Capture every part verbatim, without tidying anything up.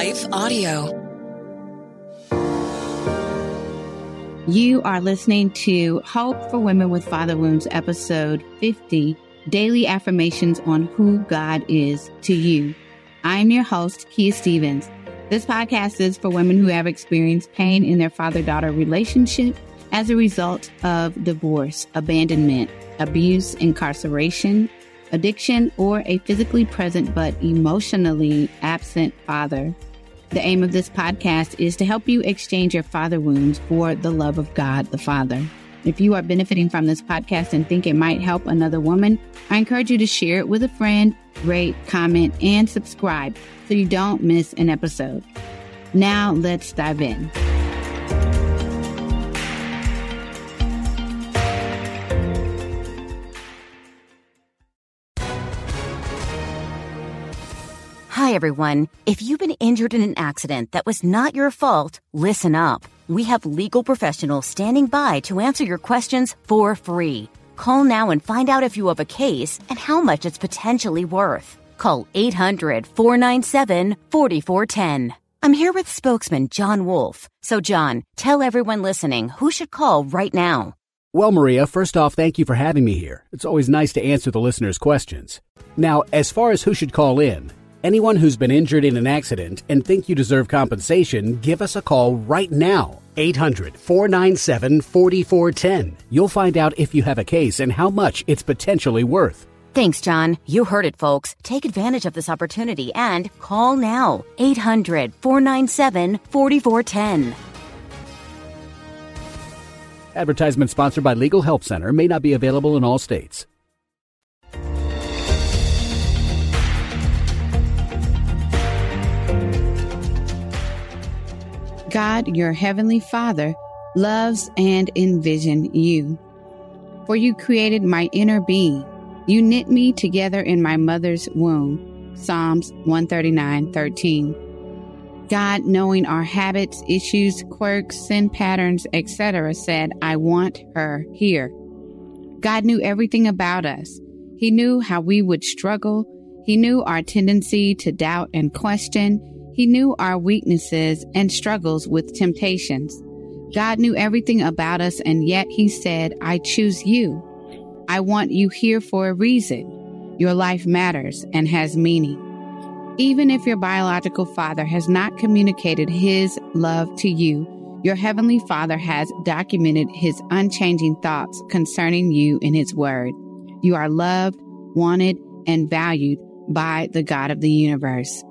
Life Audio. You are listening to Hope for Women with Father Wounds, episode fifty, Daily Affirmations on Who God Is to You. I'm your host, Kia Stevens. This podcast is for women who have experienced pain in their father-daughter relationship as a result of divorce, abandonment, abuse, incarceration, addiction, or a physically present but emotionally absent father. The aim of this podcast is to help you exchange your father wounds for the love of God the Father. If you are benefiting from this podcast and think it might help another woman, I encourage you to share it with a friend, rate, comment, and subscribe so you don't miss an episode. Now let's dive in. Hi, everyone. If you've been injured in an accident that was not your fault, listen up. We have legal professionals standing by to answer your questions for free. Call now and find out if you have a case and how much it's potentially worth. Call eight hundred, four nine seven, four four one zero. I'm here with spokesman John Wolf. So, John, tell everyone listening who should call right now. Well, Maria, first off, thank you for having me here. It's always nice to answer the listeners' questions. Now, as far as who should call in, anyone who's been injured in an accident and think you deserve compensation, give us a call right now. eight hundred, four nine seven, four four one zero. You'll find out if you have a case and how much it's potentially worth. Thanks, John. You heard it, folks. Take advantage of this opportunity and call now. eight hundred, four nine seven, four four one zero. Advertisement sponsored by Legal Help Center. May not be available in all states. God, your heavenly Father, loves and envisioned you. For you created my inner being. You knit me together in my mother's womb. Psalms one thirty-nine, thirteen. God, knowing our habits, issues, quirks, sin patterns, et cetera, said, I want her here. God knew everything about us. He knew how we would struggle. He knew our tendency to doubt and question. He knew our weaknesses and struggles with temptations. God knew everything about us, and yet he said, I choose you. I want you here for a reason. Your life matters and has meaning. Even if your biological father has not communicated his love to you, your heavenly Father has documented his unchanging thoughts concerning you in his word. You are loved, wanted, and valued by the God of the universe.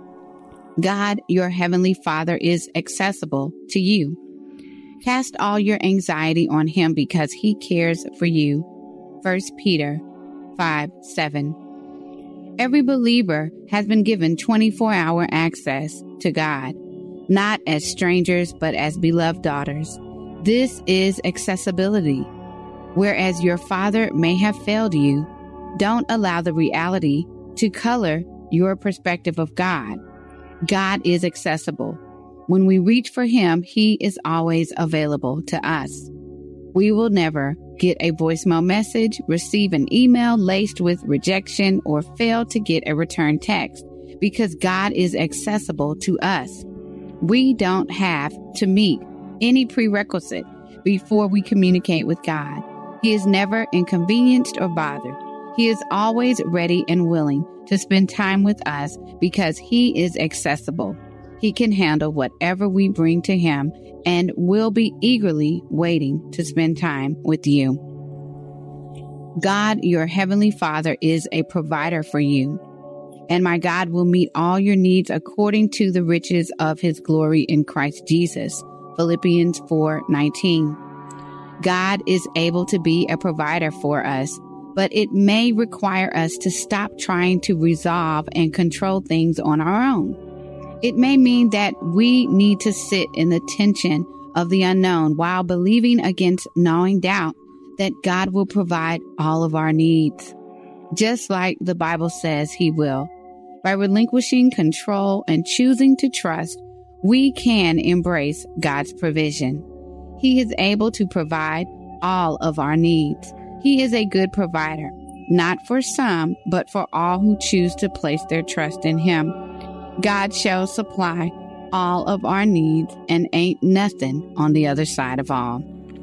God, your heavenly Father, is accessible to you. Cast all your anxiety on him because he cares for you. First Peter five, seven. Every believer has been given twenty-four hour access to God, not as strangers, but as beloved daughters. This is accessibility. Whereas your father may have failed you, don't allow the reality to color your perspective of God. God is accessible. When we reach for him, he is always available to us. We will never get a voicemail message, receive an email laced with rejection, or fail to get a return text because God is accessible to us. We don't have to meet any prerequisite before we communicate with God. He is never inconvenienced or bothered. He is always ready and willing to spend time with us because he is accessible. He can handle whatever we bring to him and will be eagerly waiting to spend time with you. God, your heavenly Father, is a provider for you, and my God will meet all your needs according to the riches of his glory in Christ Jesus. Philippians four nineteen. God is able to be a provider for us, but it may require us to stop trying to resolve and control things on our own. It may mean that we need to sit in the tension of the unknown while believing against gnawing doubt that God will provide all of our needs, just like the Bible says he will. By relinquishing control and choosing to trust, we can embrace God's provision. He is able to provide all of our needs. He is a good provider, not for some, but for all who choose to place their trust in him. God shall supply all of our needs, and ain't nothing on the other side of all.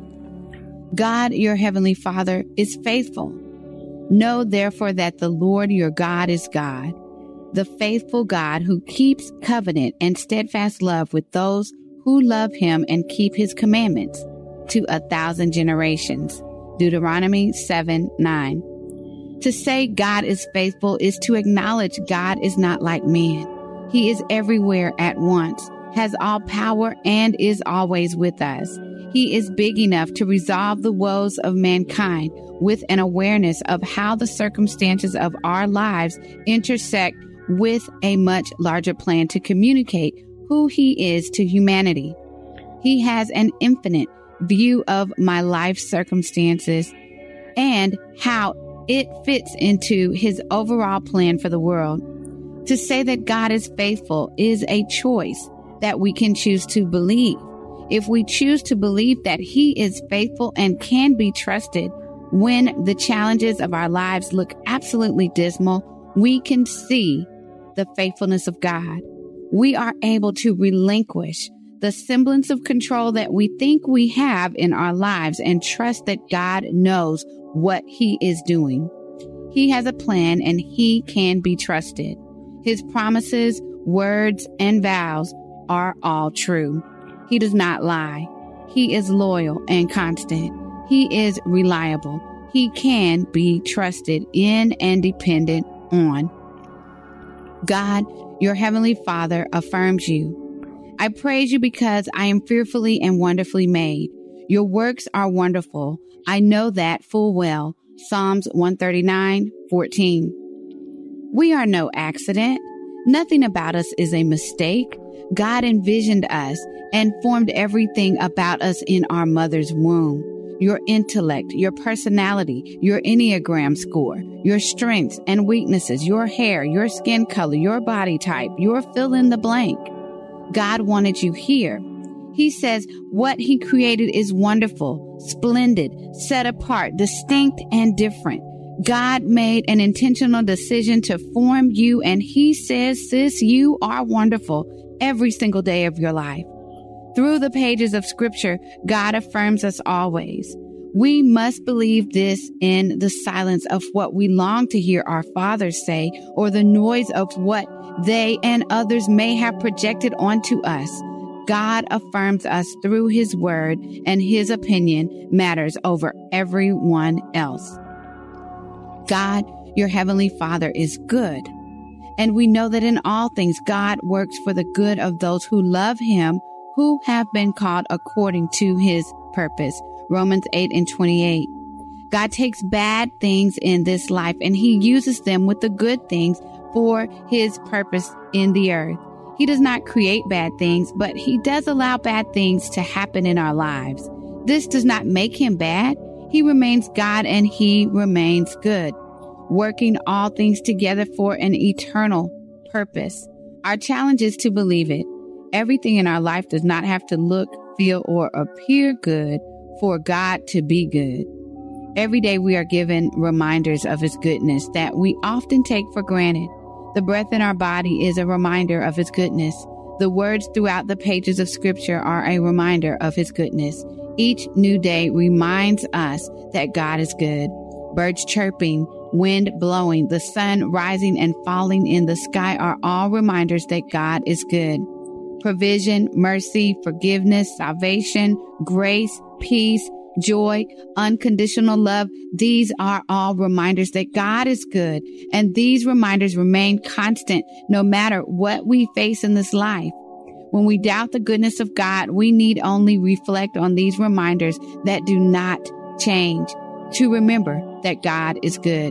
God, your heavenly Father, is faithful. Know therefore that the Lord your God is God, the faithful God who keeps covenant and steadfast love with those who love him and keep his commandments to a thousand generations. Deuteronomy seven nine. To say God is faithful is to acknowledge God is not like man. He is everywhere at once, has all power, and is always with us. He is big enough to resolve the woes of mankind with an awareness of how the circumstances of our lives intersect with a much larger plan to communicate who he is to humanity. He has an infinite view of my life circumstances and how it fits into his overall plan for the world. To say that God is faithful is a choice that we can choose to believe. If we choose to believe that he is faithful and can be trusted when the challenges of our lives look absolutely dismal, we can see the faithfulness of God. We are able to relinquish the semblance of control that we think we have in our lives and trust that God knows what he is doing. He has a plan and he can be trusted. His promises, words, and vows are all true. He does not lie. He is loyal and constant. He is reliable. He can be trusted in and dependent on. God, your heavenly Father, affirms you. I praise you because I am fearfully and wonderfully made. Your works are wonderful. I know that full well. Psalms one thirty-nine fourteen. We are no accident. Nothing about us is a mistake. God envisioned us and formed everything about us in our mother's womb. Your intellect, your personality, your Enneagram score, your strengths and weaknesses, your hair, your skin color, your body type, your fill in the blank. God wanted you here. He says what he created is wonderful, splendid, set apart, distinct, and different. God made an intentional decision to form you, and he says, sis, you are wonderful every single day of your life. Through the pages of Scripture, God affirms us always. We must believe this in the silence of what we long to hear our fathers say, or the noise of what they and others may have projected onto us. God affirms us through his word, and his opinion matters over everyone else. God, your heavenly Father, is good. And we know that in all things, God works for the good of those who love him, who have been called according to his purpose. Romans eight and twenty-eight. God takes bad things in this life and he uses them with the good things for his purpose in the earth. He does not create bad things, but he does allow bad things to happen in our lives. This does not make him bad. He remains God and he remains good, working all things together for an eternal purpose. Our challenge is to believe it. Everything in our life does not have to look, feel, or appear good for God to be good. Every day we are given reminders of his goodness that we often take for granted. The breath in our body is a reminder of his goodness. The words throughout the pages of Scripture are a reminder of his goodness. Each new day reminds us that God is good. Birds chirping, wind blowing, the sun rising and falling in the sky are all reminders that God is good. Provision, mercy, forgiveness, salvation, grace, peace, joy, unconditional love. These are all reminders that God is good. And these reminders remain constant no matter what we face in this life. When we doubt the goodness of God, we need only reflect on these reminders that do not change to remember that God is good.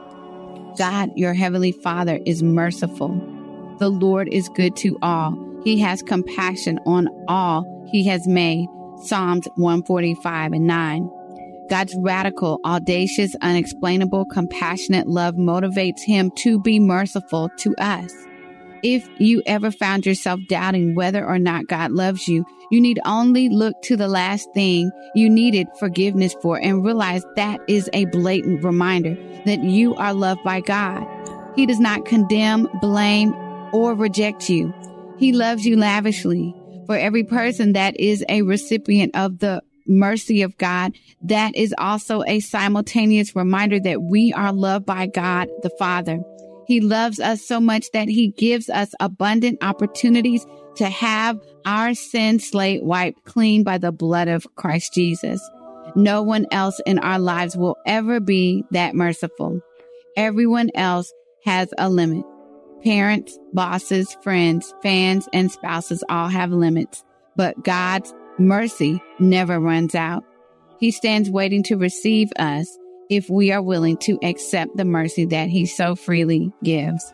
God, your heavenly Father, is merciful. The Lord is good to all. He has compassion on all he has made. Psalms one forty-five and nine. God's radical, audacious, unexplainable, compassionate love motivates him to be merciful to us. If you ever found yourself doubting whether or not God loves you, you need only look to the last thing you needed forgiveness for and realize that is a blatant reminder that you are loved by God. He does not condemn, blame, or reject you. He loves you lavishly. For every person that is a recipient of the mercy of God, that is also a simultaneous reminder that we are loved by God the Father. He loves us so much that he gives us abundant opportunities to have our sin slate wiped clean by the blood of Christ Jesus. No one else in our lives will ever be that merciful. Everyone else has a limit. Parents, bosses, friends, fans, and spouses all have limits, but God's mercy never runs out. He stands waiting to receive us if we are willing to accept the mercy that he so freely gives.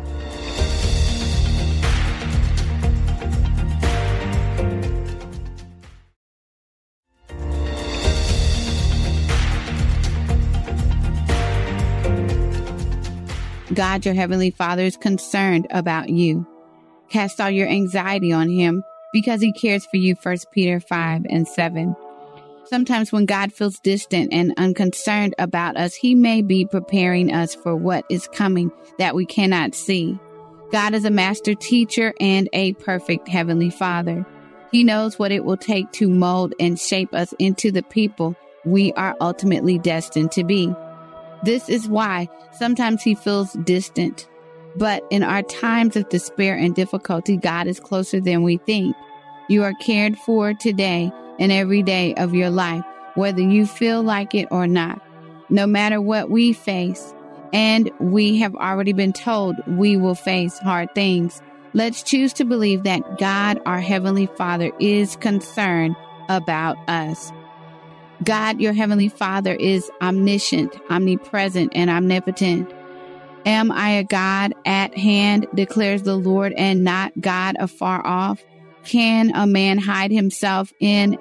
God, your heavenly Father, is concerned about you. Cast all your anxiety on him because he cares for you. First Peter five and seven. Sometimes when God feels distant and unconcerned about us, he may be preparing us for what is coming that we cannot see. God is a master teacher and a perfect heavenly Father. He knows what it will take to mold and shape us into the people we are ultimately destined to be. This is why sometimes he feels distant. But in our times of despair and difficulty, God is closer than we think. You are cared for today and every day of your life, whether you feel like it or not. No matter what we face, and we have already been told we will face hard things, let's choose to believe that God, our Heavenly Father, is concerned about us. God, your Heavenly Father, is omniscient, omnipresent, and omnipotent. Am I a God at hand, declares the Lord, and not God afar off? Can a man hide himself in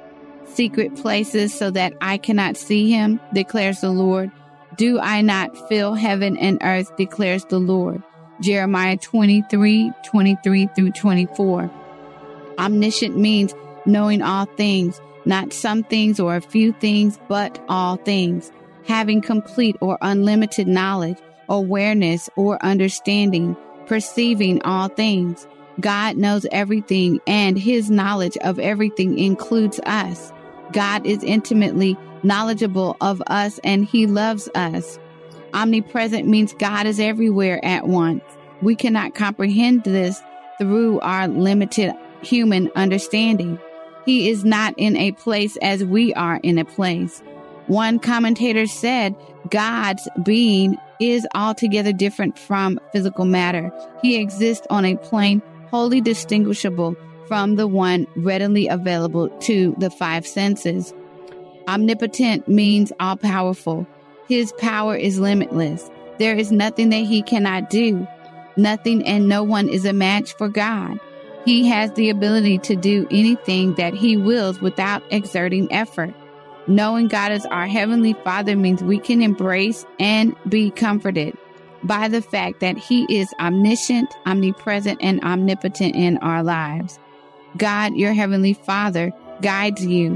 secret places so that I cannot see him, declares the Lord? Do I not fill heaven and earth, declares the Lord? Jeremiah twenty-three, twenty-three through twenty-four. Omniscient means knowing all things, not some things or a few things, but all things. Having complete or unlimited knowledge, awareness, or understanding, perceiving all things. God knows everything, and his knowledge of everything includes us. God is intimately knowledgeable of us, and he loves us. Omnipresent means God is everywhere at once. We cannot comprehend this through our limited human understanding. He is not in a place as we are in a place. One commentator said, God's being is altogether different from physical matter. He exists on a plane wholly distinguishable from the one readily available to the five senses. Omnipotent means all-powerful. His power is limitless. There is nothing that he cannot do. Nothing and no one is a match for God. He has the ability to do anything that he wills without exerting effort. Knowing God as our Heavenly Father means we can embrace and be comforted by the fact that he is omniscient, omnipresent, and omnipotent in our lives. God, your Heavenly Father, guides you.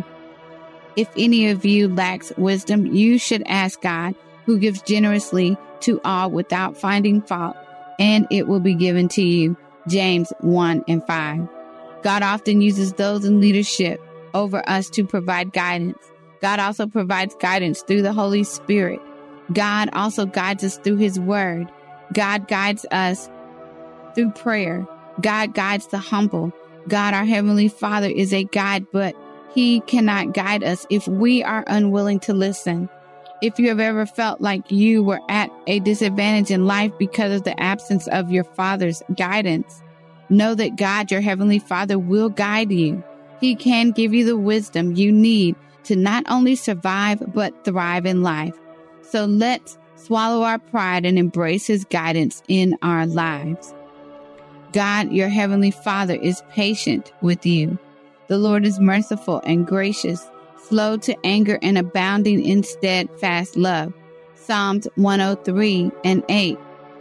If any of you lacks wisdom, you should ask God, who gives generously to all without finding fault, and it will be given to you. James one and five. God often uses those in leadership over us to provide guidance. God also provides guidance through the Holy Spirit. God also guides us through his word. God guides us through prayer. God guides the humble. God, our Heavenly Father, is a guide, but he cannot guide us if we are unwilling to listen. If you have ever felt like you were at a disadvantage in life because of the absence of your Father's guidance, know that God, your Heavenly Father, will guide you. He can give you the wisdom you need to not only survive, but thrive in life. So let's swallow our pride and embrace his guidance in our lives. God, your Heavenly Father, is patient with you. The Lord is merciful and gracious, slow to anger and abounding in steadfast love. Psalms one oh three and eight.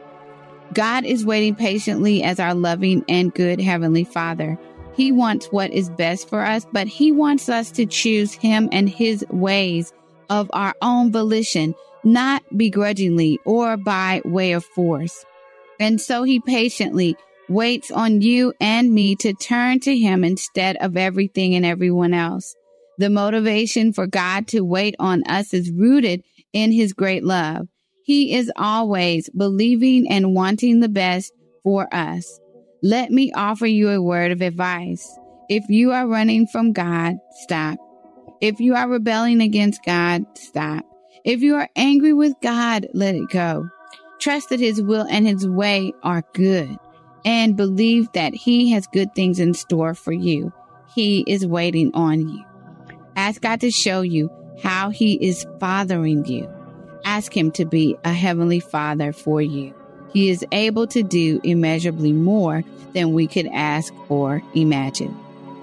God is waiting patiently as our loving and good Heavenly Father. He wants what is best for us, but he wants us to choose him and his ways of our own volition, not begrudgingly or by way of force. And so he patiently waits on you and me to turn to him instead of everything and everyone else. The motivation for God to wait on us is rooted in his great love. He is always believing and wanting the best for us. Let me offer you a word of advice. If you are running from God, stop. If you are rebelling against God, stop. If you are angry with God, let it go. Trust that his will and his way are good, and believe that he has good things in store for you. He is waiting on you. Ask God to show you how he is fathering you. Ask him to be a heavenly father for you. He is able to do immeasurably more than we could ask or imagine.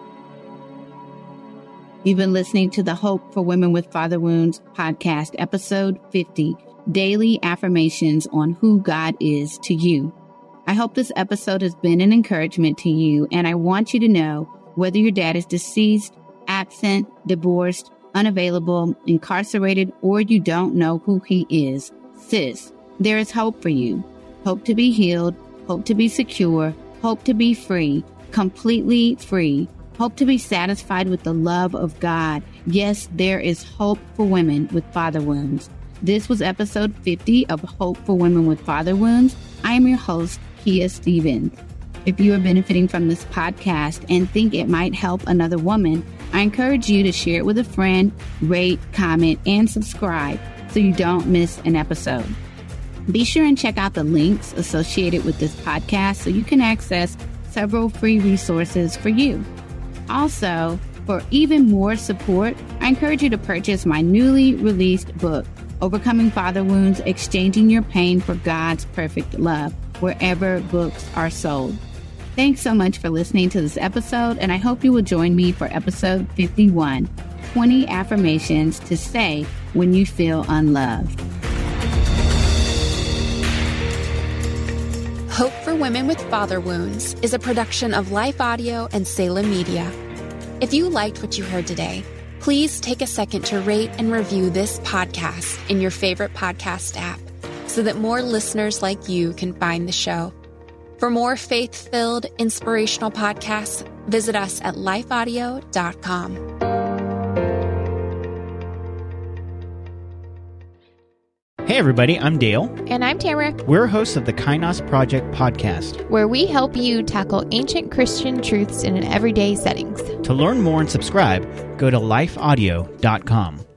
You've been listening to the Hope for Women with Father Wounds podcast, episode fifty, Daily Affirmations on Who God Is to You. I hope this episode has been an encouragement to you, and I want you to know whether your dad is deceased, absent, divorced, unavailable, incarcerated, or you don't know who he is, sis, there is hope for you. Hope to be healed, hope to be secure, hope to be free, completely free, hope to be satisfied with the love of God. Yes, there is hope for women with father wounds. This was episode fifty of Hope for Women with Father Wounds. I am your host, Kia Stevens. If you are benefiting from this podcast and think it might help another woman, I encourage you to share it with a friend, rate, comment, and subscribe so you don't miss an episode. Be sure and check out the links associated with this podcast so you can access several free resources for you. Also, for even more support, I encourage you to purchase my newly released book, Overcoming Father Wounds, Exchanging Your Pain for God's Perfect Love, wherever books are sold. Thanks so much for listening to this episode, and I hope you will join me for episode fifty-one, twenty Affirmations to Say When You Feel Unloved. Hope for Women with Father Wounds is a production of Life Audio and Salem Media. If you liked what you heard today, please take a second to rate and review this podcast in your favorite podcast app so that more listeners like you can find the show. For more faith-filled, inspirational podcasts, visit us at life audio dot com. Hey everybody, I'm Dale. And I'm Tamara. We're hosts of the Kainos Project podcast, where we help you tackle ancient Christian truths in an everyday settings. To learn more and subscribe, go to life audio dot com.